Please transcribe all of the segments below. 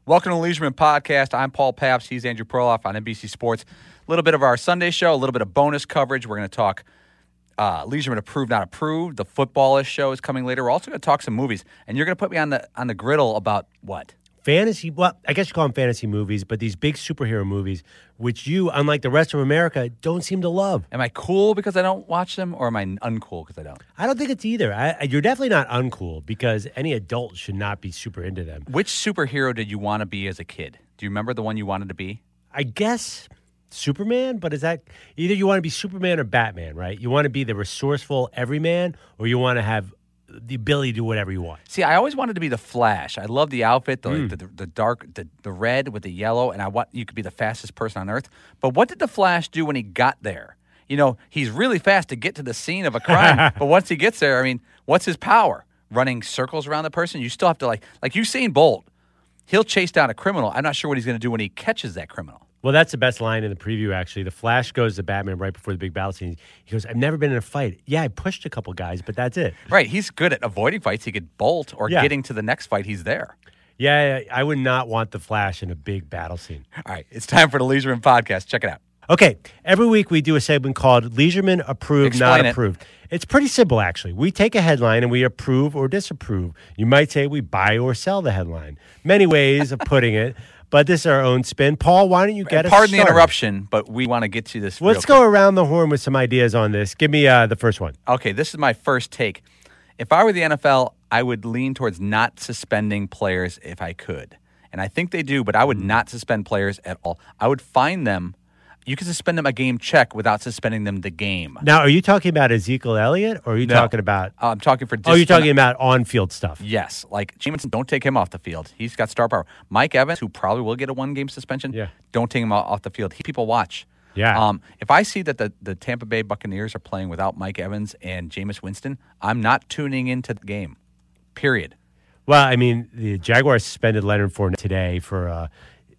Welcome to the Leisureman Podcast. I'm Paul Pabst. He's Andrew Perloff on NBC Sports. A little bit of our Sunday show, a little bit of bonus coverage. We're going to talk Leisureman approved, not approved. The footballish show is coming later. We're also going to talk some movies. And you're going to put me on the griddle about what? Fantasy, well, I guess you call them fantasy movies, but these big superhero movies, which you, unlike the rest of America, don't seem to love. Am I cool because I don't watch them, or am I uncool because I don't? I don't think it's either. You're definitely not uncool because any adult should not be super into them. Which superhero did you want to be as a kid? Do you remember the one you wanted to be? I guess Superman, but is that either you want to be Superman or Batman, right? You want to be the resourceful everyman, or you want to have the ability to do whatever you want. See, I always wanted to be the Flash. I love the outfit, the dark, the red with the yellow, and you could be the fastest person on earth. But what did the Flash do when he got there? You know, he's really fast to get to the scene of a crime, but once he gets there, I mean, what's his power? Running circles around the person? You still have to like Usain Bolt. He'll chase down a criminal. I'm not sure what he's going to do when he catches that criminal. Well, that's the best line in the preview, actually. The Flash goes to Batman right before the big battle scene. He goes, I've never been in a fight. Yeah, I pushed a couple guys, but that's it. Right. He's good at avoiding fights. He could bolt or getting to the next fight. He's there. Yeah, I would not want the Flash in a big battle scene. All right. It's time for the Leisureman Podcast. Check it out. Okay. Every week we do a segment called Leisureman Approved, Explain Not Approved. It's pretty simple, actually. We take a headline and we approve or disapprove. You might say we buy or sell the headline. Many ways of putting it. But this is our own spin. Paul, why don't you get us started? Pardon the started? interruption, but we want to get to this. Let's go around the horn with some ideas on this. Give me the first one. Okay, this is my first take. If I were the NFL, I would lean towards not suspending players if I could. And I think they do, but I would not suspend players at all. I would fine them. You can suspend them a game check without suspending them the game. Now, are you talking about Ezekiel Elliott, or are you talking about... I'm talking for... you're talking about on-field stuff. Yes. Like, Jameson, don't take him off the field. He's got star power. Mike Evans, who probably will get a one-game suspension, don't take him off the field. People watch. Yeah. If I see that the Tampa Bay Buccaneers are playing without Mike Evans and Jameis Winston, I'm not tuning into the game. Period. Well, I mean, the Jaguars suspended Leonard Fournette today for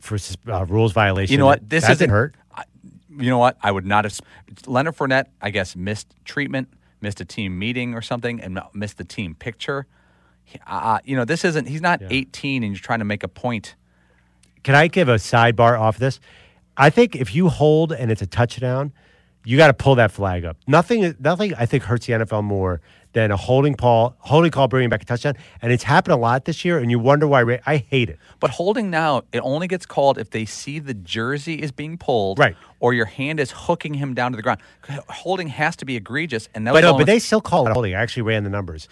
rules violation. You know what? This doesn't hurt. You know what? I would not have. Leonard Fournette, I guess, missed treatment, missed a team meeting or something, and missed the team picture. This isn't. He's not 18, and you're trying to make a point. Can I give a sidebar off this? I think if you hold and it's a touchdown, you got to pull that flag up. Nothing. I think hurts the NFL more than a holding call bringing back a touchdown, and it's happened a lot this year. And you wonder why. I hate it. But holding now, it only gets called if they see the jersey is being pulled, right, or your hand is hooking him down to the ground. Holding has to be egregious, and but they still call it holding. I actually ran the numbers.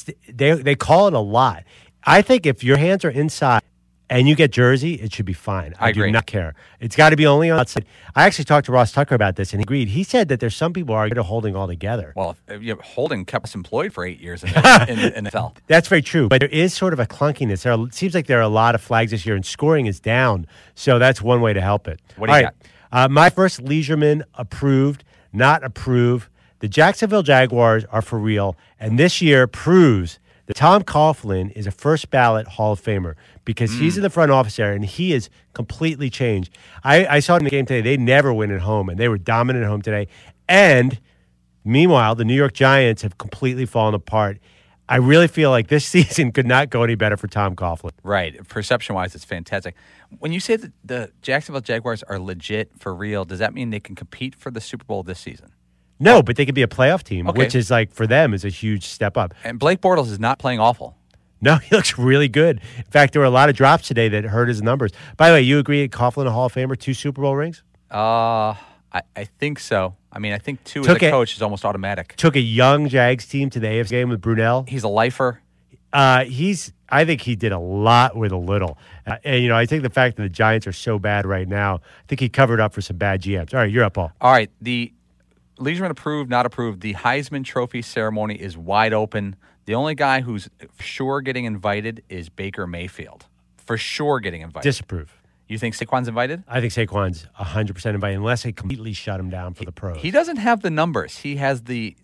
They call it a lot. I think if your hands are inside and you get jersey, it should be fine. I agree. Do not care. It's got to be only on outside. I actually talked to Ross Tucker about this, and he agreed. He said that there's some people who are good at holding altogether. Well, holding kept us employed for 8 years in the NFL. That's very true, but there is sort of a clunkiness. It seems like there are a lot of flags this year, and scoring is down, so that's one way to help it. What do you got? My first Leisureman approved, not approved. The Jacksonville Jaguars are for real, and this year proves that Tom Coughlin is a first ballot Hall of Famer because he's in the front office there and he is completely changed. I saw it in the game today. They never win at home, and they were dominant at home today. And meanwhile, the New York Giants have completely fallen apart. I really feel like this season could not go any better for Tom Coughlin. Right. Perception-wise, it's fantastic. When you say that the Jacksonville Jaguars are legit for real, does that mean they can compete for the Super Bowl this season? No, but they could be a playoff team, which is like for them is a huge step up. And Blake Bortles is not playing awful. No, he looks really good. In fact, there were a lot of drops today that hurt his numbers. By the way, you agree Coughlin a Hall of Famer, 2 Super Bowl rings? I think so. I mean, I think 2 as a coach is almost automatic. Took a young Jags team to the AFC game with Brunell. He's a lifer. I think he did a lot with a little. And I think the fact that the Giants are so bad right now, I think he covered up for some bad GMs. All right, you're up, Paul. All right, the Leisureman approved, not approved. The Heisman Trophy ceremony is wide open. The only guy who's sure getting invited is Baker Mayfield. For sure getting invited. Disapprove. You think Saquon's invited? I think Saquon's 100% invited, unless they completely shut him down for the pros. He doesn't have the numbers. He has the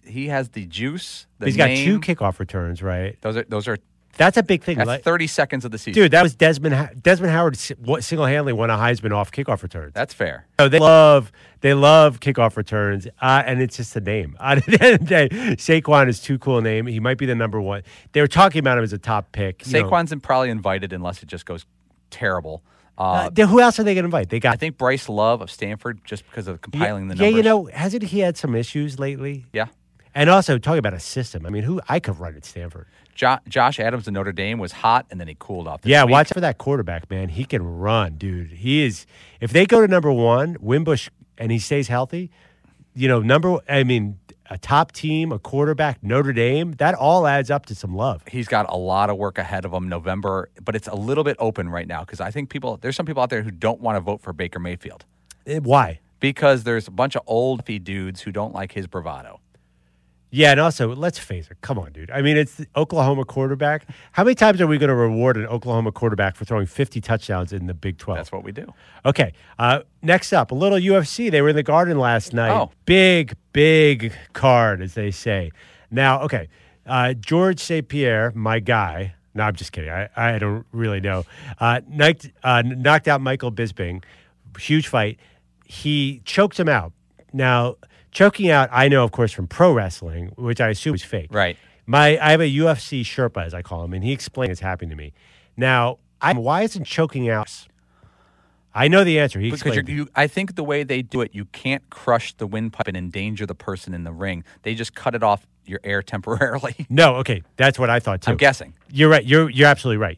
juice. He's got 2 kickoff returns, right? Those are. That's a big thing. That's 30 seconds of the season. Dude, that was Desmond Howard single-handedly won a Heisman off kickoff returns. That's fair. So they love kickoff returns, and it's just a name. At the end of the day, Saquon is too cool a name. He might be the number one. They were talking about him as a top pick. Saquon's probably invited unless it just goes terrible. Who else are they going to invite? They I got think Bryce Love of Stanford, just because of compiling the yeah. numbers. You know, hasn't he had some issues lately? Yeah. And also talking about a system. I mean, who I could run at Stanford. Josh Adams of Notre Dame was hot, and then he cooled off. This Yeah, week. watch for that quarterback, man. He can run, dude. He is. If they go to number one, Wimbush, and he stays healthy, you know, a top team, a quarterback, Notre Dame, that all adds up to some love. He's got a lot of work ahead of him November, but it's a little bit open right now because I think there's some people out there who don't want to vote for Baker Mayfield. Why? Because there's a bunch of old dudes who don't like his bravado. Yeah, and also, let's face it. Come on, dude. I mean, it's the Oklahoma quarterback. How many times are we going to reward an Oklahoma quarterback for throwing 50 touchdowns in the Big 12? That's what we do. Okay. Next up, a little UFC. They were in the Garden last night. Oh. Big card, as they say. Now, okay, George St. Pierre, my guy. No, I'm just kidding. I don't really know. Knocked out Michael Bisping. Huge fight. He choked him out. Now, choking out, I know, of course, from pro wrestling, which I assume is fake. Right. I have a UFC Sherpa, as I call him, and he explained what's happening to me. Now, why isn't choking out? I know the answer. He explained. Because I think the way they do it, you can't crush the windpipe and endanger the person in the ring. They just cut it off your air temporarily. No, okay, that's what I thought too. I'm guessing. You're right. You're absolutely right.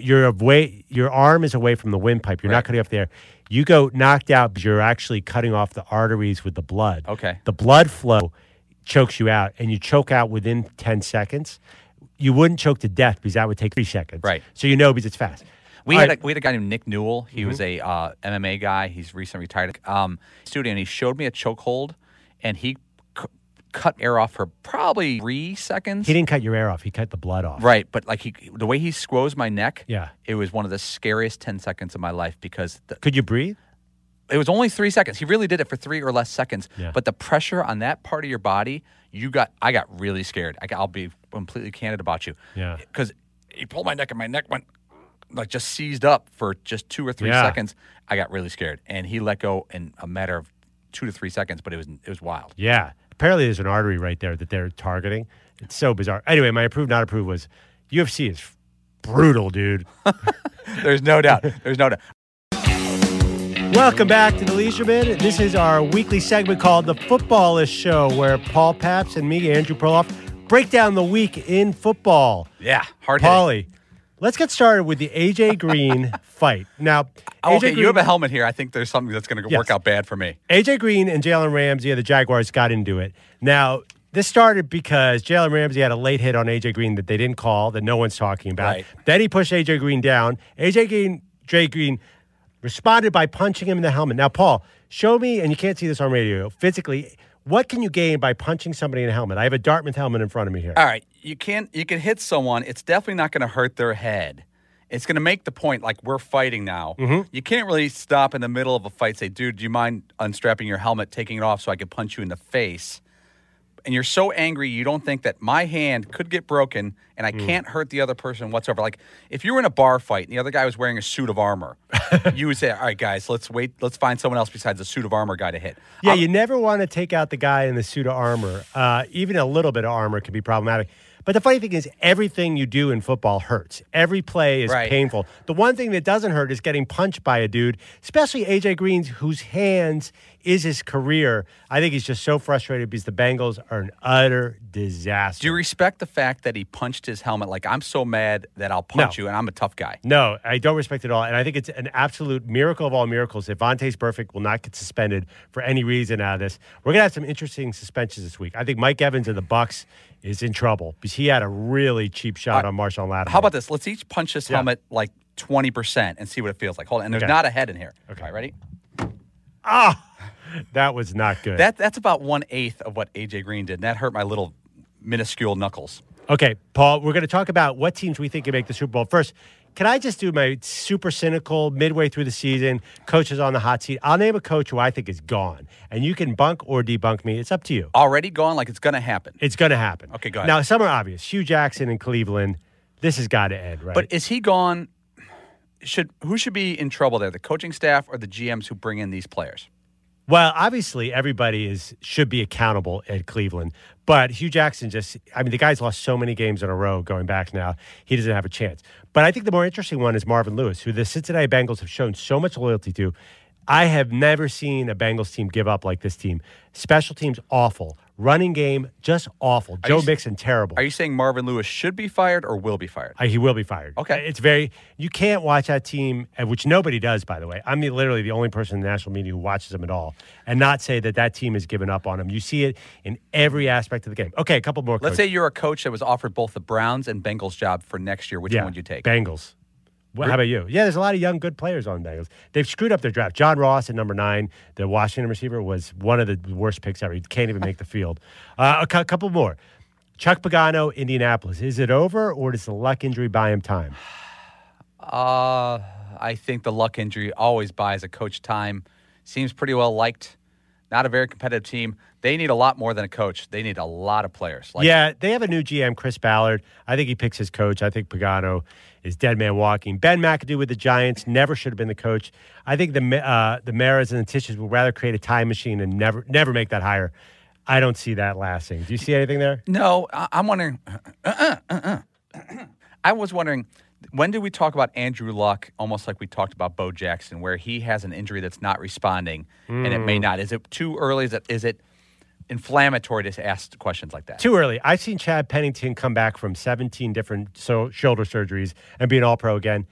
Your arm is away from the windpipe. You're not cutting off the air. You go knocked out because you're actually cutting off the arteries with the blood. Okay. The blood flow chokes you out, and you choke out within 10 seconds. You wouldn't choke to death because that would take 3 seconds. Right. So you know because it's fast. We had a guy named Nick Newell. He was a MMA guy. He's recently retired. Studio, and he showed me a chokehold, and he cut air off for probably 3 seconds. He didn't cut your air off. He cut the blood off. Right, but the way he squoze my neck, Yeah. it was one of the scariest 10 seconds of my life because Could you breathe? it was only 3 seconds. He really did it for 3 or less seconds. Yeah. But the pressure on that part of your body, I got really scared. I'll be completely candid about you. Yeah. Because he pulled my neck and my neck went just seized up for just 2 or 3 Yeah. seconds. I got really scared, and he let go in a matter of 2 to 3 seconds. But it was wild. Yeah. Apparently there's an artery right there that they're targeting. It's so bizarre. Anyway, my approved, not approved was UFC is brutal, dude. There's no doubt. There's no doubt. Welcome back to the Leisureman. This is our weekly segment called The Footballist Show, where Paul Paps and me, Andrew Perloff, break down the week in football. Yeah, hard hitting. Paulie, let's get started with the A.J. Green fight. Now, Okay, you have a helmet here. I think there's something that's going to Yes. work out bad for me. A.J. Green and Jalen Ramsey of the Jaguars got into it. Now, this started because Jalen Ramsey had a late hit on A.J. Green that they didn't call, that no one's talking about. Right. Then he pushed A.J. Green down. A.J. Green responded by punching him in the helmet. Now, Paul, show me, and you can't see this on radio, physically, what can you gain by punching somebody in the helmet? I have a Dartmouth helmet in front of me here. All right, you can hit someone. It's definitely not going to hurt their head. It's going to make the point like we're fighting now. Mm-hmm. You can't really stop in the middle of a fight, say, dude, do you mind unstrapping your helmet, taking it off so I can punch you in the face? And you're so angry you don't think that my hand could get broken and I can't hurt the other person whatsoever. Like if you were in a bar fight and the other guy was wearing a suit of armor, you would say, all right, guys, let's find someone else besides the suit of armor guy to hit. Yeah, you never want to take out the guy in the suit of armor. Even a little bit of armor can be problematic. But the funny thing is, everything you do in football hurts. Every play is Right. painful. The one thing that doesn't hurt is getting punched by a dude, especially A.J. Green's, whose hands is his career. I think he's just so frustrated because the Bengals are an utter disaster. Do you respect the fact that he punched his helmet? Like, I'm so mad that I'll punch No. you, and I'm a tough guy. No, I don't respect it at all. And I think it's an absolute miracle of all miracles. If Vontaze Burfict will not get suspended for any reason out of this. We're going to have some interesting suspensions this week. I think Mike Evans of the Bucks is in trouble because he had a really cheap shot on Marshawn Lattimore. How about this? Let's each punch this helmet like 20% and see what it feels like. Hold on. And there's Okay. not a head in here. Okay. All right, ready? That was not good. That's about 1/8 of what A.J. Green did. And that hurt my little minuscule knuckles. Okay, Paul, we're going to talk about what teams we think can make the Super Bowl. First, can I just do my super cynical midway through the season, coaches on the hot seat? I'll name a coach who I think is gone, and you can bunk or debunk me. It's up to you. Already gone like it's going to happen. It's going to happen. Okay, go ahead. Now, some are obvious. Hugh Jackson in Cleveland. This has got to end, right? But is he gone? Who should be in trouble there? The coaching staff or the GMs who bring in these players? Well, obviously, everybody should be accountable at Cleveland. But Hugh Jackson the guy's lost so many games in a row going back now. He doesn't have a chance. But I think the more interesting one is Marvin Lewis, who the Cincinnati Bengals have shown so much loyalty to. I have never seen a Bengals team give up like this team. Special teams, awful. Running game, just awful. Joe Mixon, terrible. Are you saying Marvin Lewis should be fired or will be fired? He will be fired. Okay. You can't watch that team, which nobody does, by the way. I'm literally the only person in the national media who watches them at all, and not say that team has given up on them. You see it in every aspect of the game. Okay, a couple more. Let's say you're a coach that was offered both the Browns and Bengals job for next year. Which one would you take? Bengals. How about you? Yeah, there's a lot of young, good players on the Bengals. They've screwed up their draft. John Ross at number 9, the Washington receiver, was one of the worst picks ever. He can't even make the field. A couple more. Chuck Pagano, Indianapolis. Is it over, or does the luck injury buy him time? I think the luck injury always buys a coach time. Seems pretty well liked. Not a very competitive team. They need a lot more than a coach. They need a lot of players. They have a new GM, Chris Ballard. I think he picks his coach. I think Pagano is dead man walking. Ben McAdoo with the Giants never should have been the coach. I think the Maras and the Tisches would rather create a time machine and never make that hire. I don't see that lasting. Do you see anything there? No, I'm wondering. I was wondering, when did we talk about Andrew Luck almost like we talked about Bo Jackson, where he has an injury that's not responding and it may not? Is it too early? Is it inflammatory to ask questions like that? Too early. I've seen Chad Pennington come back from 17 different shoulder surgeries and be an all-pro again.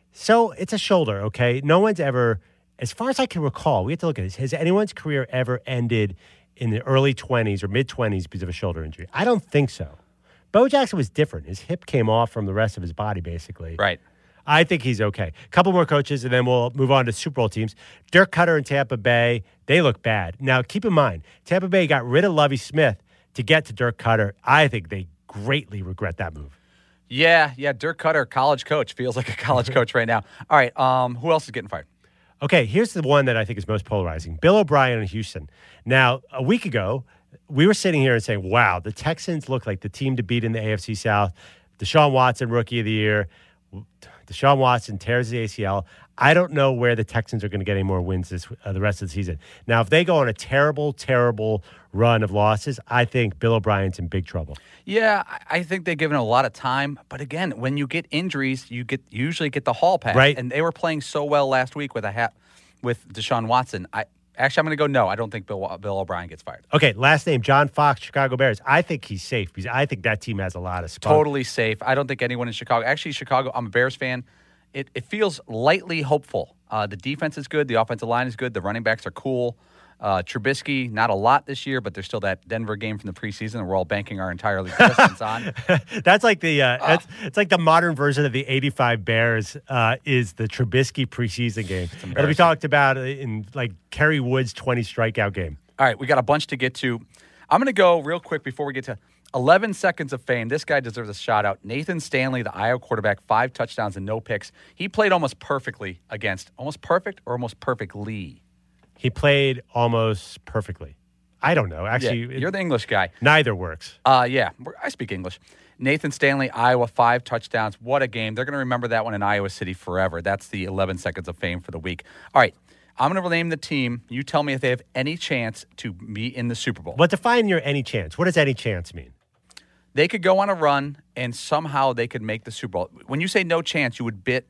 So it's a shoulder, okay? No one's ever, as far as I can recall, we have to look at this. Has anyone's career ever ended in the early 20s or mid-20s because of a shoulder injury? I don't think so. Bo Jackson was different. His hip came off from the rest of his body, basically. Right. I think he's okay. A couple more coaches, and then we'll move on to Super Bowl teams. Dirk Cutter in Tampa Bay, they look bad. Now, keep in mind, Tampa Bay got rid of Lovie Smith to get to Dirk Cutter. I think they greatly regret that move. Yeah, Dirk Cutter, college coach. Feels like a college coach right now. All right, who else is getting fired? Okay, here's the one that I think is most polarizing. Bill O'Brien in Houston. Now, a week ago, we were sitting here and saying, wow, the Texans look like the team to beat in the AFC South. Deshaun Watson, Rookie of the Year. Deshaun Watson tears the ACL. I don't know where the Texans are going to get any more wins the rest of the season. Now, if they go on a terrible, terrible run of losses, I think Bill O'Brien's in big trouble. Yeah, I think they've given a lot of time. But again, when you get injuries, you usually get the hall pass. Right. And they were playing so well last week with Deshaun Watson. Actually, I'm going to go no. I don't think Bill O'Brien gets fired. Okay, last name, John Fox, Chicago Bears. I think he's safe because I think that team has a lot of spunk. Totally safe. I don't think anyone in Chicago. Actually, Chicago, I'm a Bears fan. It feels lightly hopeful. The defense is good. The offensive line is good. The running backs are cool. Trubisky, not a lot this year, but there's still that Denver game from the preseason that we're all banking our entire existence on. That's like it's like the modern version of the '85 Bears is the Trubisky preseason game. It'll be talked about in like Kerry Wood's 20 strikeout game. All right, we got a bunch to get to. I'm going to go real quick before we get to 11 seconds of fame. This guy deserves a shout out. Nathan Stanley, the Iowa quarterback, 5 touchdowns and no picks. He played almost perfectly against almost perfectly. He played almost perfectly. I don't know. Actually, you're the English guy. Neither works. Yeah, I speak English. Nathan Stanley, Iowa, 5 touchdowns. What a game. They're going to remember that one in Iowa City forever. That's the 11 seconds of fame for the week. All right, I'm going to name the team. You tell me if they have any chance to be in the Super Bowl. But define your any chance. What does any chance mean? They could go on a run, and somehow they could make the Super Bowl. When you say no chance, you bet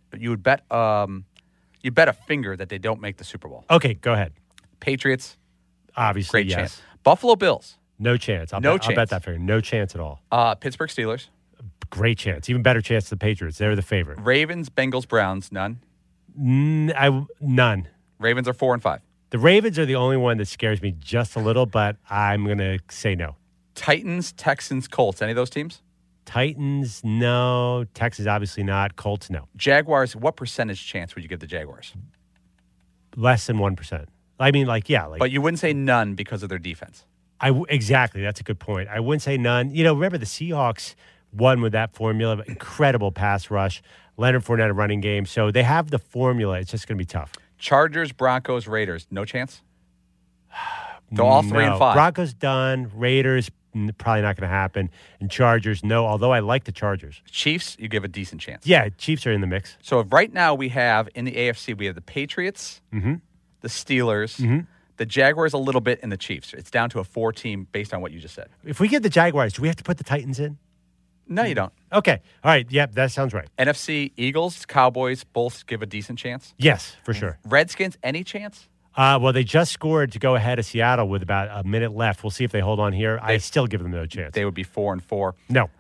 a finger that they don't make the Super Bowl. Okay, go ahead. Patriots, obviously, great yes. chance. Buffalo Bills, no chance. I'll bet that finger. No chance at all. Pittsburgh Steelers, great chance. Even better chance than the Patriots. They're the favorite. Ravens, Bengals, Browns, none. None. Ravens are 4-5. The Ravens are the only one that scares me just a little, but I'm going to say no. Titans, Texans, Colts. Any of those teams? Titans, no. Texans, obviously not. Colts, no. Jaguars, what percentage chance would you give the Jaguars? Less than 1%. I mean, but you wouldn't say none because of their defense. Exactly. That's a good point. I wouldn't say none. Remember the Seahawks won with that formula. Incredible pass rush. Leonard Fournette, a running game. So they have the formula. It's just going to be tough. Chargers, Broncos, Raiders. No chance? They're all 3-5. Broncos done. Raiders, probably not going to happen. And Chargers, no, although I like the Chargers. Chiefs, you give a decent chance. Yeah, Chiefs are in the mix. So right now we have, in the AFC, we have the Patriots, the Steelers, the Jaguars a little bit, and the Chiefs. It's down to a 4-team based on what you just said. If we get the Jaguars, do we have to put the Titans in? No, you don't. Okay. All right. Yep, that sounds right. NFC, Eagles, Cowboys, both give a decent chance. Yes, for sure. Redskins, any chance? Well, they just scored to go ahead of Seattle with about a minute left. We'll see if they hold on here. I still give them no chance. They would be 4-4. No.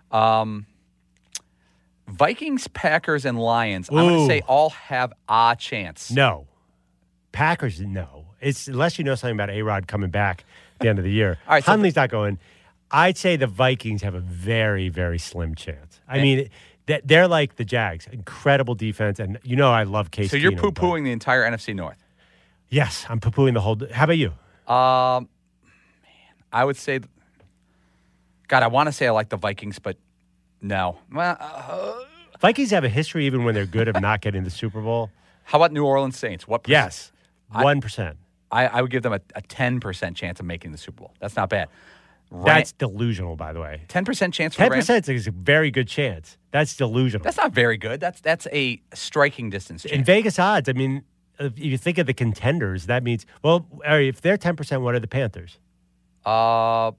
Vikings, Packers, and Lions. I'm going to say all have a chance. No. Packers, no. It's unless you know something about A-Rod coming back at the end of the year. All right, so Hundley's not going. I'd say the Vikings have a very, very slim chance. I mean, they're like the Jags. Incredible defense. And you know I love Case So you're Keenum, poo-pooing the entire NFC North. Yes, I'm poo-pooing the whole. How about you? Man, I would say, God, I want to say I like the Vikings, but no. Well, Vikings have a history, even when they're good, of not getting the Super Bowl. how about New Orleans Saints? What? Yes, 1%. I would give them a 10% chance of making the Super Bowl. That's not bad. That's delusional, by the way. 10% chance for the Rams? 10% is a very good chance. That's delusional. That's not very good. That's a striking distance chance. In Vegas odds, I mean, if you think of the contenders, that means, well, if they're 10%, what are the Panthers? 12%?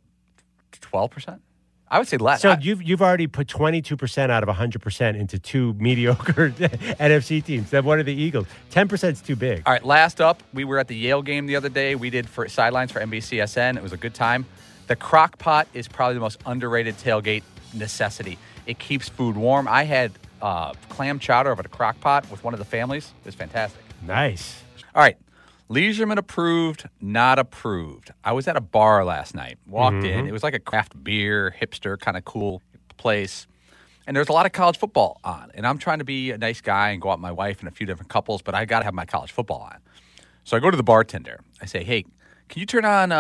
I would say less. So you've already put 22% out of 100% into two mediocre NFC teams. Then what are the Eagles? 10% is too big. All right, last up, we were at the Yale game the other day. We did for sidelines for NBCSN. It was a good time. The crock pot is probably the most underrated tailgate necessity. It keeps food warm. I had clam chowder over the crock pot with one of the families. It was fantastic. Nice. All right. Leisureman approved, not approved. I was at a bar last night. Walked in. It was like a craft beer, hipster, kind of cool place. And there's a lot of college football on. And I'm trying to be a nice guy and go out with my wife and a few different couples, but I got to have my college football on. So I go to the bartender. I say, hey, can you turn on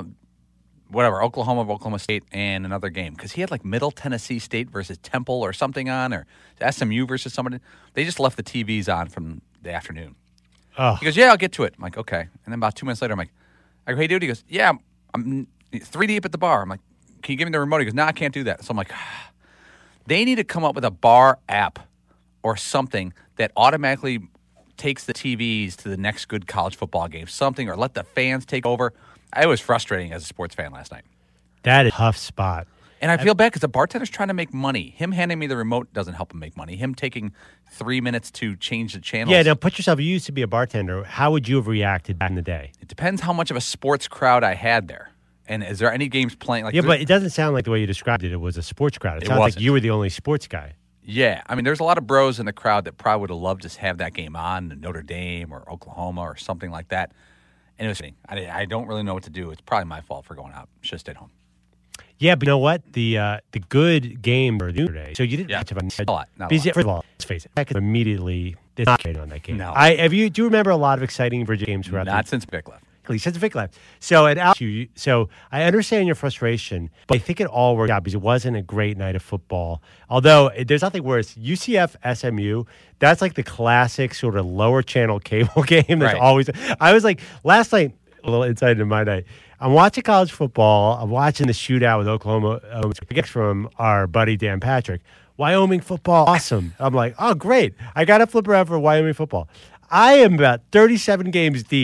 Oklahoma State and another game? Because he had like Middle Tennessee State versus Temple or something on, or SMU versus somebody. They just left the TVs on from the afternoon. Oh. He goes, yeah, I'll get to it. I'm like, okay. And then about 2 minutes later, I go, hey, dude. He goes, yeah, I'm 3 deep at the bar. I'm like, can you give me the remote? He goes, no, I can't do that. So I'm like, they need to come up with a bar app or something that automatically takes the TVs to the next good college football game, something, or let the fans take over. It was frustrating as a sports fan last night. That is a tough spot. And I feel bad because the bartender's trying to make money. Him handing me the remote doesn't help him make money. Him taking 3 minutes to change the channels. Yeah, now put yourself, you used to be a bartender. How would you have reacted back in the day? It depends how much of a sports crowd I had there. And is there any games playing? Like, yeah, but it doesn't sound like the way you described it. It was a sports crowd. It sounds like you were the only sports guy. Yeah. I mean, there's a lot of bros in the crowd that probably would have loved to have that game on, Notre Dame or Oklahoma or something like that. And it was, I don't really know what to do. It's probably my fault for going out. Should have stayed home. Yeah, but you know what? The good game or the other day. So you didn't have a lot. Not because, a lot. first of all, let's face it, I could immediately concentrate on that game. No. Do you remember a lot of exciting Virginia games throughout Not since Vic left. Since Vic left. So at LSU, so I understand your frustration, but I think it all worked out because it wasn't a great night of football. Although there's nothing worse. UCF SMU, that's like the classic sort of lower channel cable game. That's always. I was like last night, a little insight into my night. I'm watching college football. I'm watching the shootout with Oklahoma from our buddy Dan Patrick. Wyoming football, awesome. I'm like, oh, great. I got to flip around for Wyoming football. I am about 37 games deep.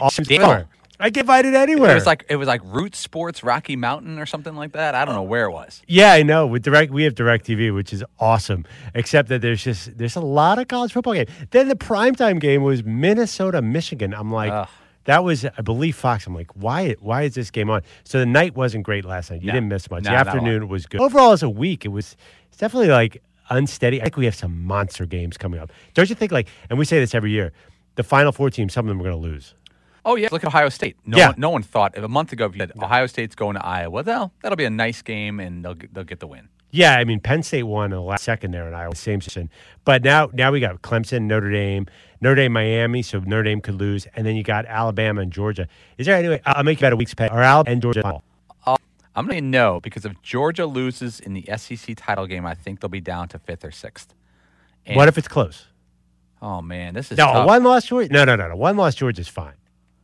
I get invited anywhere. It was like Root Sports Rocky Mountain or something like that. I don't know where it was. Yeah, I know. We have DirecTV, which is awesome. Except that there's a lot of college football games. Then the primetime game was Minnesota, Michigan. I'm like, that was, I believe, Fox. I'm like, why is this game on? So the night wasn't great last night. You didn't miss much. The afternoon was good. Overall, as a week, it's definitely like unsteady. I think we have some monster games coming up. Don't you think, and we say this every year, the Final Four teams, some of them are going to lose. Oh, yeah. Look at Ohio State. No one thought, a month ago, if you said Ohio State's going to Iowa, that'll be a nice game, and they'll get the win. Yeah, I mean, Penn State won in the last second there in Iowa, same season. But now we got Clemson, Notre Dame, Miami, so Notre Dame could lose. And then you got Alabama and Georgia. Is there any way, I'll make you bet a week's pay, are Alabama and Georgia final? I'm going to no, because if Georgia loses in the SEC title game, I think they'll be down to 5th or 6th. And what if it's close? Oh, man, this is No, tough. a one-loss Georgia? No. One-loss Georgia is fine.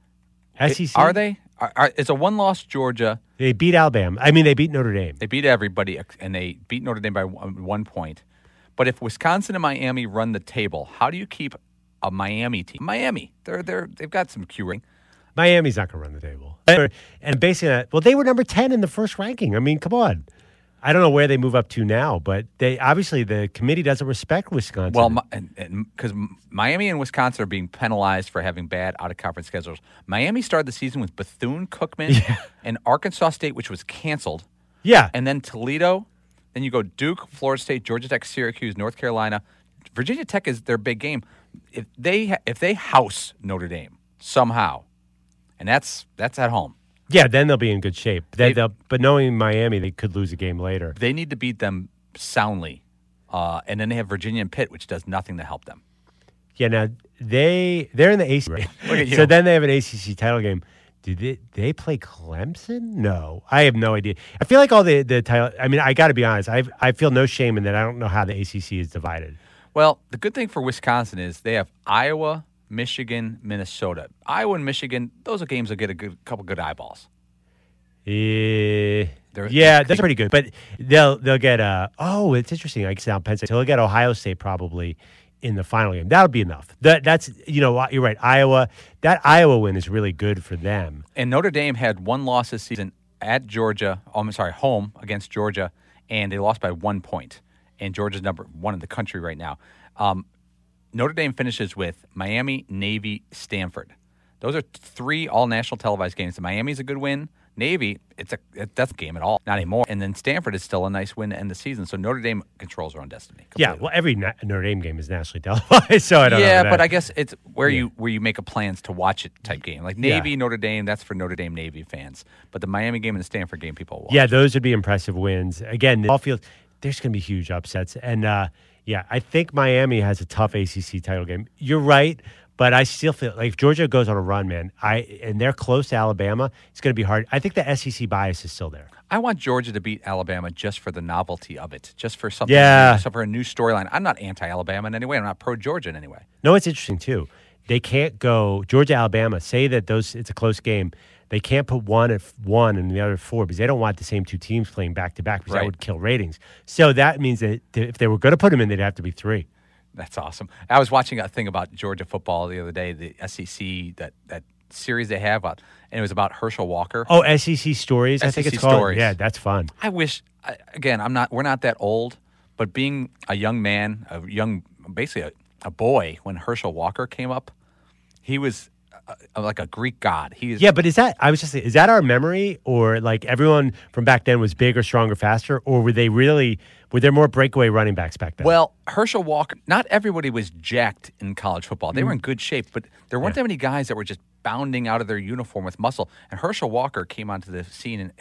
SEC? Are they? It's a one-loss Georgia. They beat Alabama. I mean, they beat Notre Dame. They beat everybody, and they beat Notre Dame by 1 point. But if Wisconsin and Miami run the table, how do you keep a Miami team? Miami, they've got some curing. Miami's not going to run the table. And basically, they were number 10 in the first ranking. I mean, come on. I don't know where they move up to now, but they obviously the committee doesn't respect Wisconsin. Well, because Miami and Wisconsin are being penalized for having bad out-of-conference schedules. Miami started the season with Bethune-Cookman and Arkansas State, which was canceled. Yeah. And then Toledo. Then you go Duke, Florida State, Georgia Tech, Syracuse, North Carolina. Virginia Tech is their big game. If they house Notre Dame somehow, and that's at home. Yeah, then they'll be in good shape. But knowing Miami, they could lose a game later. They need to beat them soundly. And then they have Virginia and Pitt, which does nothing to help them. Yeah, now they're in the ACC. Right? Look at you. So then they have an ACC title game. Did they play Clemson? No, I have no idea. I feel like all the title. I mean, I got to be honest. I feel no shame in that. I don't know how the ACC is divided. Well, the good thing for Wisconsin is they have Iowa, Michigan, Minnesota. Iowa and Michigan, those are games that get a couple good eyeballs. Yeah, that's pretty good. But they'll get it's interesting. I guess now Penn State. So they'll get Ohio State probably in the final game. That'll be enough. That's you're right. Iowa. That Iowa win is really good for them. And Notre Dame had one loss this season at Georgia. Home against Georgia, and they lost by 1 point. And Georgia's number one in the country right now. Notre Dame finishes with Miami, Navy, Stanford. Those are 3 all-national televised games. Miami's a good win. Navy, that's a game at all. Not anymore. And then Stanford is still a nice win to end the season. So Notre Dame controls their own destiny. Completely. Yeah, well, every Notre Dame game is nationally televised, so I don't know. Yeah, but I guess it's where you make a plans to watch it type game. Like Navy, Notre Dame, that's for Notre Dame Navy fans. But the Miami game and the Stanford game, people will watch. Yeah, those would be impressive wins. Again, all fields, there's going to be huge upsets. And, I think Miami has a tough ACC title game. You're right. But I still feel like if Georgia goes on a run, man, and they're close to Alabama, it's going to be hard. I think the SEC bias is still there. I want Georgia to beat Alabama just for the novelty of it, just for something new, for a new storyline. I'm not anti-Alabama in any way. I'm not pro-Georgia in any way. No, it's interesting, too. They can't go Georgia-Alabama, say that it's a close game. They can't put one at 1 and the other at 4 because they don't want the same 2 teams playing back-to-back because that would kill ratings. So that means that if they were going to put them in, they'd have to be 3. That's awesome. I was watching a thing about Georgia football the other day, the SEC, that series they have, and it was about Herschel Walker. Oh, SEC Stories, I think it's called. Stories. Yeah, that's fun. I wish, again, we're not that old, but being a young man, basically a boy when Herschel Walker came up, he was like a Greek god. But is that our memory, or like everyone from back then was bigger, stronger, faster, or were there more breakaway running backs back then? Well, Herschel Walker, not everybody was jacked in college football. They were in good shape, but there weren't that many guys that were just bounding out of their uniform with muscle. And Herschel Walker came onto the scene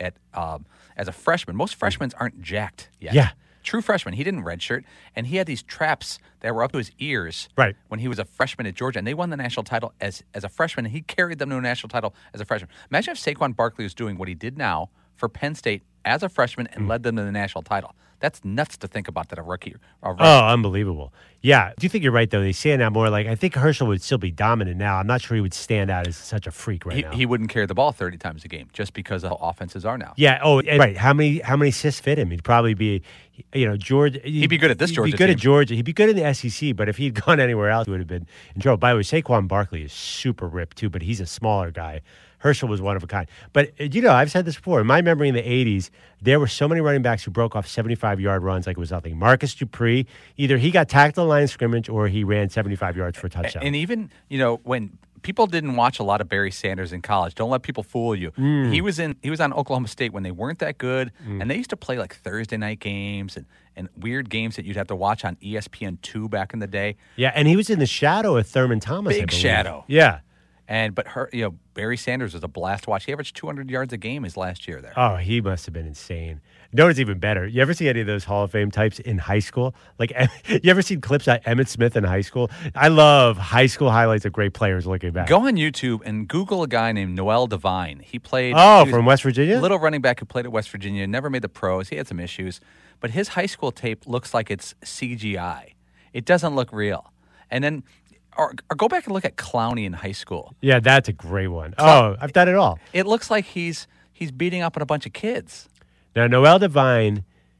as a freshman. Most freshmen aren't jacked yet. Yeah. True freshman. He didn't redshirt, and he had these traps that were up to his ears when he was a freshman at Georgia, and they won the national title as a freshman, and he carried them to a national title as a freshman. Imagine if Saquon Barkley was doing what he did now for Penn State as a freshman and led them to the national title. That's nuts to think about that a rookie. Oh, unbelievable. Yeah. Do you think you're right, though? They stand out more. Like, I think Herschel would still be dominant now. I'm not sure he would stand out as such a freak now. He wouldn't carry the ball 30 times a game just because of how offenses are now. Yeah. Oh, right. How many assists fit him? He'd probably be, Georgia. He'd be good at this Georgia He'd be good team. at Georgia. He'd be good in the SEC, but if he'd gone anywhere else, he would have been in trouble. By the way, Saquon Barkley is super ripped, too, but he's a smaller guy. Herschel was one of a kind. But, I've said this before. In my memory in the 80s, there were so many running backs who broke off 75-yard runs like it was nothing. Marcus Dupree, either he got tackled on the line of scrimmage or he ran 75 yards for a touchdown. And even, when people didn't watch a lot of Barry Sanders in college, don't let people fool you. He was on Oklahoma State when they weren't that good, and they used to play like Thursday night games and weird games that you'd have to watch on ESPN2 back in the day. Yeah, and he was in the shadow of Thurman Thomas. Big shadow. Yeah. But Barry Sanders was a blast to watch. He averaged 200 yards a game his last year there. Oh, he must have been insane. No, it's even better. You ever see any of those Hall of Fame types in high school? Like, you ever seen clips of Emmitt Smith in high school? I love high school highlights of great players looking back. Go on YouTube and Google a guy named Noel Devine. He played. From West Virginia? Little running back who played at West Virginia, never made the pros. He had some issues. But his high school tape looks like it's CGI. It doesn't look real. And then or go back and look at Clowney in high school. Yeah, that's a great one. Oh, I've done it all. It looks like he's beating up on a bunch of kids. Now, Noel Devine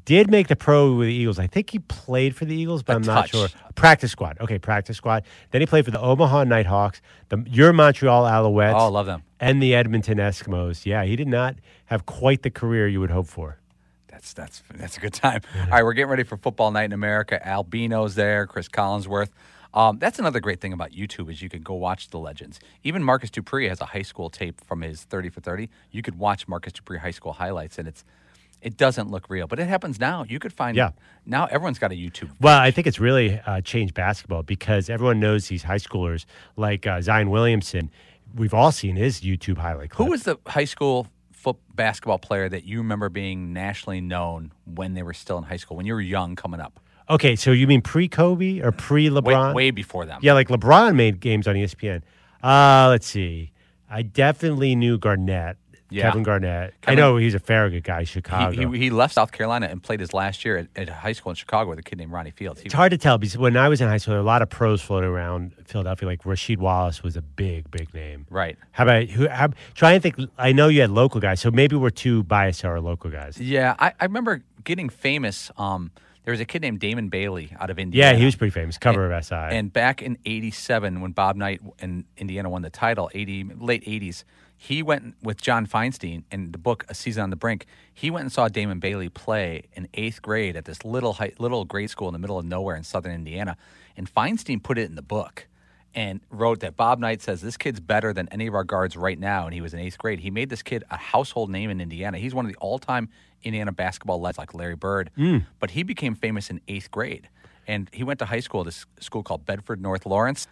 did make the pro with the Eagles. I think he played for the Eagles, but I'm not sure. Practice squad. Okay, practice squad. Then he played for the Omaha Nighthawks, your Montreal Alouettes. Oh, I love them. And the Edmonton Eskimos. Yeah, he did not have quite the career you would hope for. That's a good time. All right, we're getting ready for Football Night in America. Albino's there, Chris Collinsworth. That's another great thing about YouTube is you can go watch the legends. Even Marcus Dupree has a high school tape from his 30 for 30. You could watch Marcus Dupree high school highlights, and it doesn't look real, but it happens now. You could find now everyone's got a YouTube page. Well, I think it's really changed basketball because everyone knows these high schoolers like Zion Williamson. We've all seen his YouTube highlight clip. Who was the high school basketball player that you remember being nationally known when they were still in high school, when you were young coming up? Okay, so you mean pre-Kobe or pre-LeBron? Way before them. Yeah, like LeBron made games on ESPN. Let's see. I definitely knew Garnett. Yeah. Kevin Garnett. I know he's a Farragut guy, Chicago. He left South Carolina and played his last year at high school in Chicago with a kid named Ronnie Fields. It's hard to tell because when I was in high school, there were a lot of pros floating around Philadelphia. Like Rasheed Wallace was a big name. Right. How about try and think? I know you had local guys, so maybe we're too biased to our local guys. Yeah, I remember getting famous. There was a kid named Damon Bailey out of Indiana. Yeah, he was pretty famous. Cover of SI. And back in '87, when Bob Knight and Indiana won the title, late '80s, he went with John Feinstein in the book A Season on the Brink. He went and saw Damon Bailey play in 8th grade at this little grade school in the middle of nowhere in southern Indiana. And Feinstein put it in the book and wrote that Bob Knight says, this kid's better than any of our guards right now. And he was in 8th grade. He made this kid a household name in Indiana. He's one of the all-time Indiana basketball legends like Larry Bird. But he became famous in 8th grade. And he went to high school, this school called Bedford North Lawrence.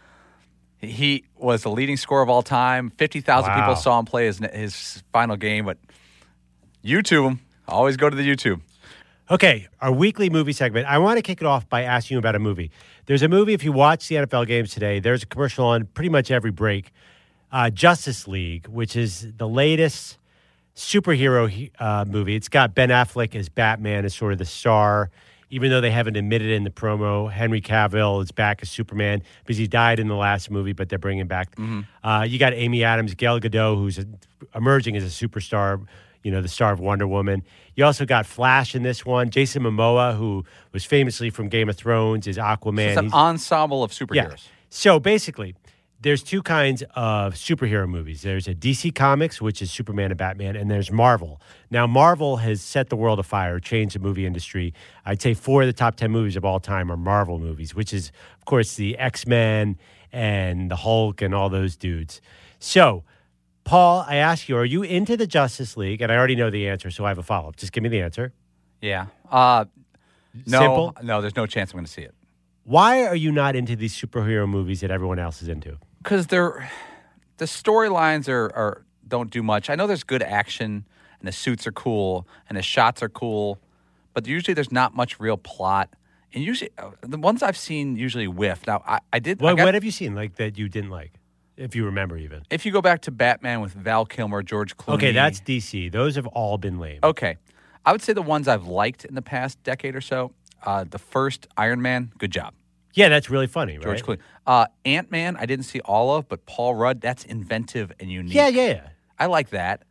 He was the leading scorer of all time. 50,000 people saw him play his final game. But YouTube him. Always go to the YouTube. Okay, our weekly movie segment. I want to kick it off by asking you about a movie. There's a movie, if you watch the NFL games today, there's a commercial on pretty much every break. Justice League, which is the latest superhero movie. It's got Ben Affleck as Batman as sort of the star. Even though they haven't admitted it in the promo, Henry Cavill is back as Superman because he died in the last movie, but they're bringing back. You got Amy Adams, Gal Gadot, who's emerging as a superstar, the star of Wonder Woman. You also got Flash in this one. Jason Momoa, who was famously from Game of Thrones, is Aquaman. So it's an ensemble of superheroes. Yeah. So basically, there's two kinds of superhero movies. There's a DC Comics, which is Superman and Batman, and there's Marvel. Now, Marvel has set the world afire, changed the movie industry. I'd say 4 of the top 10 movies of all time are Marvel movies, which is, of course, the X-Men and the Hulk and all those dudes. So, Paul, I ask you, are you into the Justice League? And I already know the answer, so I have a follow-up. Just give me the answer. Yeah. Simple? No, there's no chance I'm going to see it. Why are you not into these superhero movies that everyone else is into? Because the storylines are don't do much. I know there's good action and the suits are cool and the shots are cool, but usually there's not much real plot. And usually the ones I've seen usually whiff. Now I did. What have you seen like that you didn't like, if you remember even? If you go back to Batman with Val Kilmer, George Clooney. Okay, that's DC. Those have all been lame. Okay, I would say the ones I've liked in the past decade or so. The first Iron Man, good job. Yeah, that's really funny, right? George Clooney. Ant-Man, I didn't see all of, but Paul Rudd, that's inventive and unique. Yeah. I like that.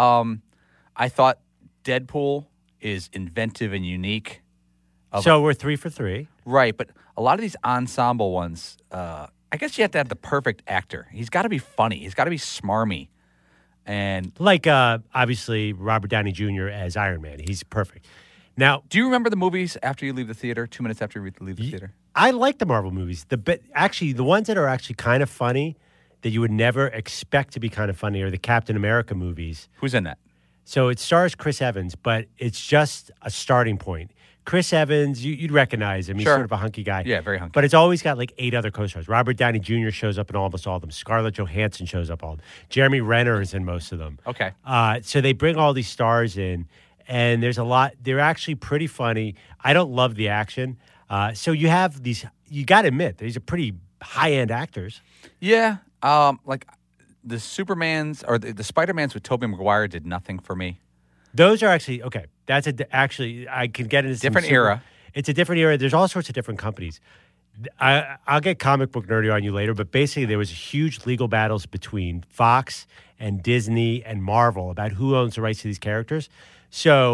I thought Deadpool is inventive and unique. So we're 3 for 3. Right, but a lot of these ensemble ones, I guess you have to have the perfect actor. He's got to be funny. He's got to be smarmy. And like, obviously, Robert Downey Jr. as Iron Man. He's perfect. Now, do you remember the movies after you leave the theater, 2 minutes after you leave the theater? I like the Marvel movies. Actually, the ones that are actually kind of funny that you would never expect to be kind of funny are the Captain America movies. Who's in that? So it stars Chris Evans, but it's just a starting point. Chris Evans, you'd recognize him. He's sort of a hunky guy. Yeah, very hunky. But it's always got like 8 other co-stars. Robert Downey Jr. shows up in almost all of them. Scarlett Johansson shows up all of them. Jeremy Renner is in most of them. Okay. So they bring all these stars in, and there's a lot. They're actually pretty funny. I don't love the action. So you have these, you got to admit, these are pretty high-end actors. Yeah. Like the Supermans or the Spider-Mans with Tobey Maguire did nothing for me. Those are actually, okay, that's actually, I can get into different era. It's a different era. There's all sorts of different companies. I'll get comic book nerdy on you later, but basically there was huge legal battles between Fox and Disney and Marvel about who owns the rights to these characters. So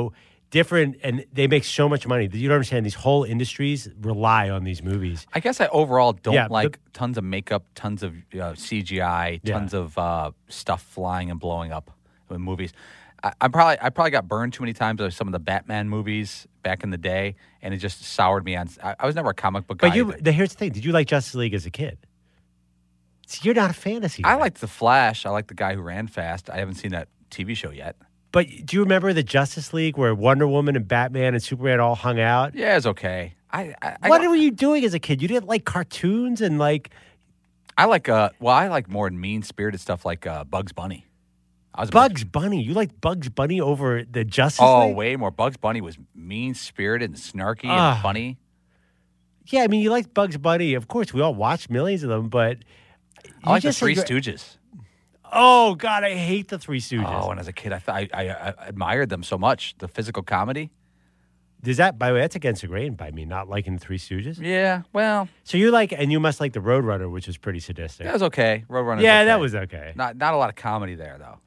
different, and they make so much money. You don't understand. These whole industries rely on these movies. I guess I overall don't Yeah, like tons of makeup, tons of CGI, Yeah. tons of stuff flying and blowing up in movies. I probably got burned too many times by some of the Batman movies back in the day, and it just soured me on. I was never a comic book guy. But either. here's the thing: did you like Justice League as a kid? See, you're not a fantasy guy. I liked the Flash. I like the guy who ran fast. I haven't seen that TV show yet. But do you remember the Justice League where Wonder Woman and Batman and Superman all hung out? Yeah, it's okay. What were you doing as a kid? You didn't like cartoons and like. I like more mean spirited stuff like Bugs Bunny. I was Bugs Bunny. You liked Bugs Bunny over the Justice Oh, League? way more. Bugs Bunny was mean spirited and snarky Ah. and funny. Yeah, I mean, you liked Bugs Bunny. Of course, we all watched millions of them, but I like the just said Three you're- Stooges. Oh God, I hate the Three Stooges. Oh, and as a kid, I admired them so much. The physical comedy. Does that, by the way, that's against the grain by me not liking the Three Stooges. Yeah, well, So you like, and you must like the Roadrunner, which was pretty sadistic. that was okay. Roadrunner. Yeah, that was okay. not a lot of comedy there though.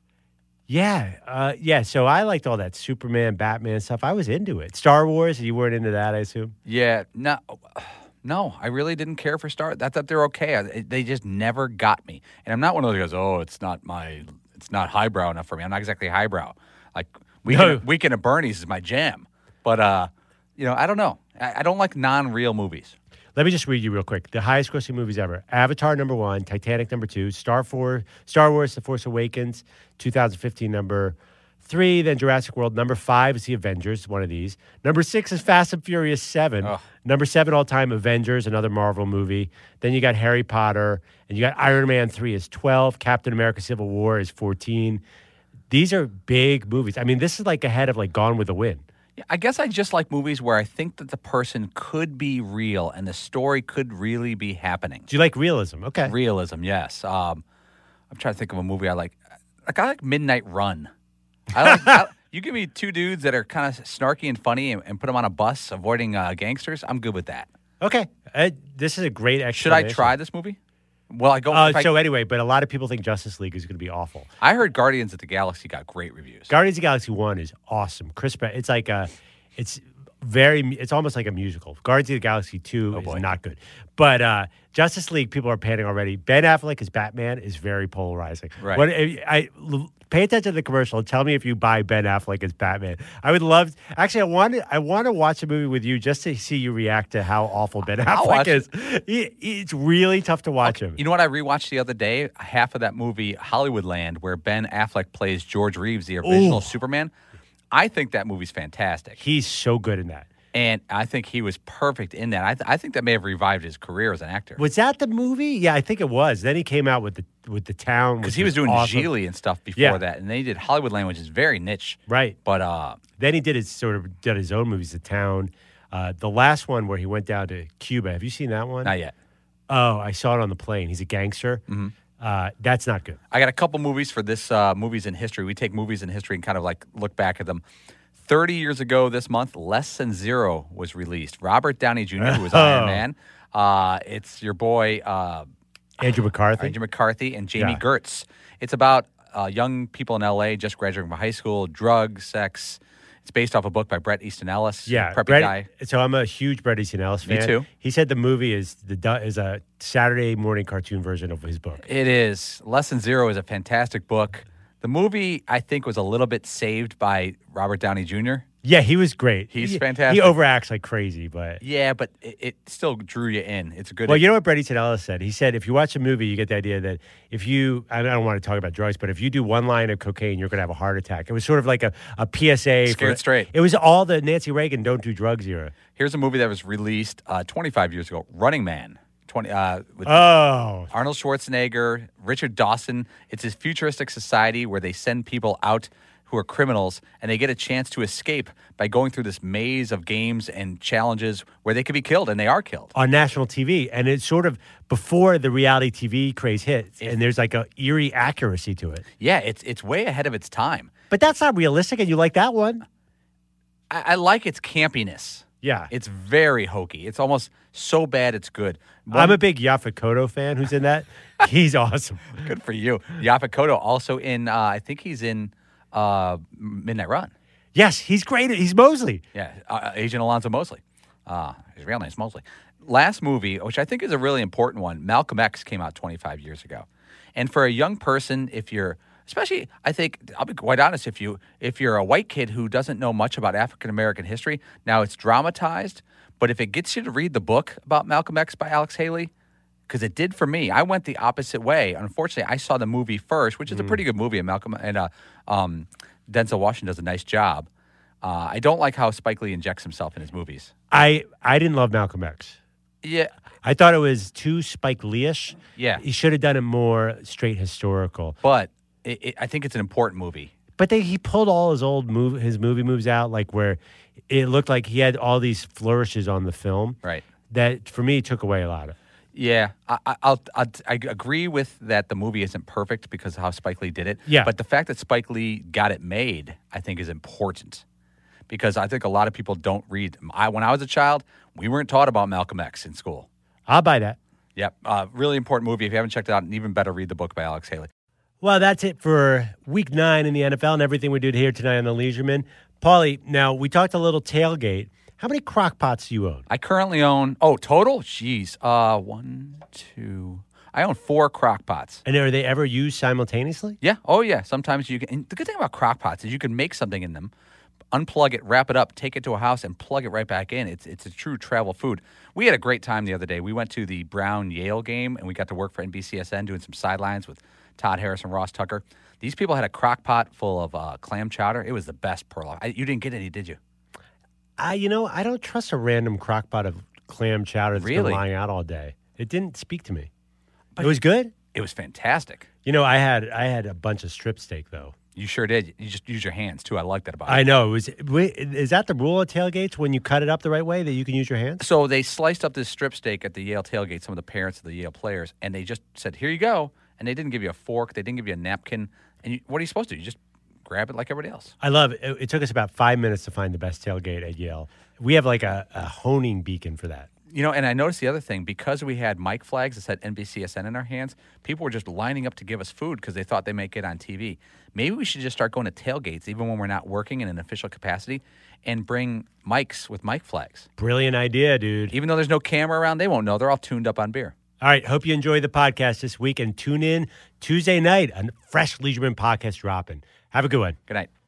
Yeah. So I liked all that Superman, Batman stuff. I was into it. Star Wars, you weren't into that, I assume. Yeah, no, I really didn't care for Star. I thought they're okay. They just never got me. And I'm not one of those guys. Oh, it's not highbrow enough for me. I'm not exactly highbrow. Like Weekend at Bernie's is my jam. But I don't know. I don't like non-real movies. Let me just read you real quick. The highest grossing movies ever. Avatar #1, Titanic #2, Star Wars: The Force Awakens, 2015 #3, then Jurassic World #5 is The Avengers, one of these. #6 is Fast and Furious 7. Ugh. #7 all time Avengers, another Marvel movie. Then you got Harry Potter, and you got Iron Man 3 is 12, Captain America: Civil War is 14. These are big movies. I mean, this is like ahead of like Gone with the Wind. I guess I just like movies where I think that the person could be real and the story could really be happening. Do you like realism? Okay. Realism, yes. I'm trying to think of a movie I like. I like Midnight Run. You give me two dudes that are kind of snarky and funny and put them on a bus avoiding gangsters. I'm good with that. Okay. This is a great Should I explanation. try this movie? Well, I go. Anyway, but a lot of people think Justice League is going to be awful. I heard Guardians of the Galaxy got great reviews. Guardians of the Galaxy 1 is awesome. Chris Pratt, it's almost like a musical. Guardians of the Galaxy 2 is not good. But Justice League, people are panning already. Ben Affleck as Batman is very polarizing. Right. Pay attention to the commercial and tell me if you buy Ben Affleck as Batman. I would love. Actually, I want to watch a movie with you just to see you react to how awful Ben Affleck is. It's really tough to watch him. You know what I rewatched the other day? Half of that movie, Hollywoodland, where Ben Affleck plays George Reeves, the original Superman. I think that movie's fantastic. He's so good in that. And I think he was perfect in that. I think that may have revived his career as an actor. Was that the movie? Yeah, I think it was. Then he came out with the Town, Because he was doing awesome. Geely and stuff before that. And then he did Hollywoodland, which is very niche. Right. But then he did his own movies, The Town. The last one where he went down to Cuba. Have you seen that one? not yet. Oh, I saw it on the plane. He's a gangster. That's not good. I got a couple movies for this movies in history. We take movies in history and kind of like look back at them. 30 years ago this month, Less Than Zero was released. Robert Downey Jr., who was Iron Man. It's your boy Andrew McCarthy. Andrew McCarthy and Jamie Yeah. Gertz. It's about young people in L.A. just graduating from high school, drugs, sex. It's based off a book by Bret Easton Ellis. Yeah, preppy guy. So I'm a huge Bret Easton Ellis fan. Me too. He said the movie is a Saturday morning cartoon version of his book. It is. Less Than Zero is a fantastic book. The movie, I think, was a little bit saved by Robert Downey Jr. Yeah, he was great. He's He fantastic. overacts like crazy, but Yeah, but it still drew you in. It's a good. well, you know what Bret Easton Ellis said? He said if you watch a movie, you get the idea that if you, I don't want to talk about drugs, but if you do one line of cocaine, you're going to have a heart attack. It was sort of like a PSA. Scared straight. It was all the Nancy Reagan don't do drugs era. Here's a movie that was released 25 years ago, Running Man. With Oh, Arnold Schwarzenegger, Richard Dawson. It's this futuristic society where they send people out who are criminals, and they get a chance to escape by going through this maze of games and challenges where they could be killed, and they are killed. on national TV. And it's sort of before the reality TV craze hits, and there's like a eerie accuracy to it. Yeah, it's way ahead of its time. But that's not realistic, and you like that one? I like its campiness. Yeah. It's very hokey. It's almost so bad it's good. I'm a big Yaphet Kotto fan who's in that. He's awesome. Good for you. Yaphet Kotto also in, I think he's in Midnight Run. Yes, he's great. He's Mosley. Yeah, Agent Alonzo Mosley. His real name's Mosley. Last movie, which I think is a really important one, Malcolm X came out 25 years ago. And for a young person, if you're, especially, I think, I'll be quite honest, if you're a white kid who doesn't know much about African American history, now it's dramatized, but if it gets you to read the book about Malcolm X by Alex Haley, because it did for me, I went the opposite way. Unfortunately, I saw the movie first, which is a pretty good movie, and Denzel Washington does a nice job. I don't like how Spike Lee injects himself in his movies. I didn't love Malcolm X. Yeah. I thought it was too Spike Lee-ish. Yeah. He should have done it more straight historical. But I think it's an important movie. But he pulled all his his movie moves out, like where it looked like he had all these flourishes on the film. Right. That, for me, took away a lot of. Yeah, I agree with that the movie isn't perfect because of how Spike Lee did it. Yeah. But the fact that Spike Lee got it made, I think, is important. Because I think a lot of people don't read. When I was a child, we weren't taught about Malcolm X in school. I'll buy that. Yep. Really important movie. If you haven't checked it out, and even better, read the book by Alex Haley. Well, that's it for Week 9 in the NFL and everything we did here tonight on The Leisureman. Paulie, now, we talked a little tailgate. How many crock pots do you own? I currently own, total? Jeez. I own 4 crock pots. And are they ever used simultaneously? Yeah. Oh, yeah. Sometimes you can. And the good thing about crock pots is you can make something in them, unplug it, wrap it up, take it to a house, and plug it right back in. It's a true travel food. We had a great time the other day. We went to the Brown-Yale game, and we got to work for NBCSN doing some sidelines with Todd Harris and Ross Tucker. These people had a crock pot full of clam chowder. It was the best, Pearl. You didn't get any, did you? I don't trust a random crock pot of clam chowder that's been lying out all day. It didn't speak to me. But it was good? It was fantastic. I had a bunch of strip steak, though. You sure did. You just use your hands, too. I like that about it. I know. Is that the rule at tailgates when you cut it up the right way that you can use your hands? So they sliced up this strip steak at the Yale tailgate, some of the parents of the Yale players, and they just said, here you go. And they didn't give you a fork. They didn't give you a napkin. And what are you supposed to do? You just grab it like everybody else. I love it. It took us about 5 minutes to find the best tailgate at Yale. We have like a honing beacon for that. And I noticed the other thing, because we had mic flags that said NBCSN in our hands, people were just lining up to give us food because they thought they might get on TV. Maybe we should just start going to tailgates, even when we're not working in an official capacity, and bring mics with mic flags. Brilliant idea, dude. Even though there's no camera around, they won't know. They're all tuned up on beer. All right. Hope you enjoyed the podcast this week, and tune in Tuesday night. A fresh Leisureman podcast dropping. Have a good one. Good night.